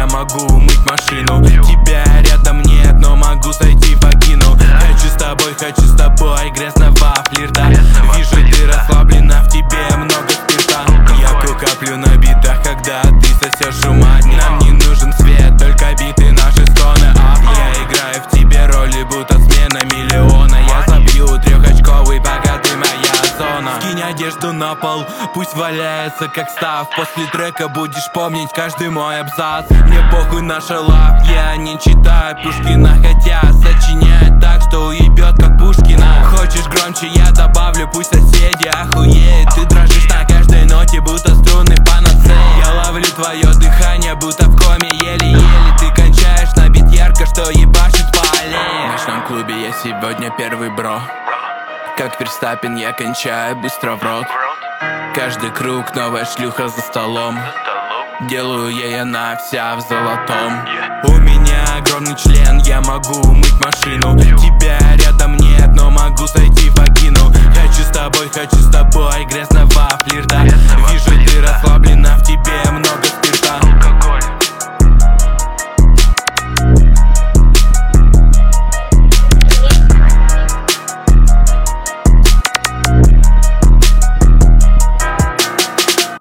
я могу умыть машину. Тебя рядом нет, но могу сойти в вагину. Хочу с тобой грязного флирта. Вижу, ты расслаблена, в тебе много спирта. Я куплю на битах, когда ты сосешь ума. Нам не нужен свет, только биты наши стоны. Я играю в тебе роли, будто смена миллиона. Я забью трехочковый, пока ты моя зона. Скинь одежду на пол, пусть валяется как став. После трека будешь помнить каждый мой абзац. Мне похуй на шалав, я не читаю Пушкина, хотя сочиняет так, что уебет как Пушкина. Хочешь громче, я добавлю, пусть соседи охуеют. Ты дрожишь на каждой ноте, будто струны панацеи. Я ловлю твое дыхание, будто в коме еле-еле. Ты кончаешь на бит ярко, что ебашит по аллее. В ночном клубе я сегодня первый бро. Как Верстаппин я кончаю быстро в рот. Каждый круг новая шлюха за столом. Делаю ей, она вся в золотом. У меня огромный член, я могу умыть машину. Тебя рядом нет, но могу сойти в вагину. Хочу с тобой грязно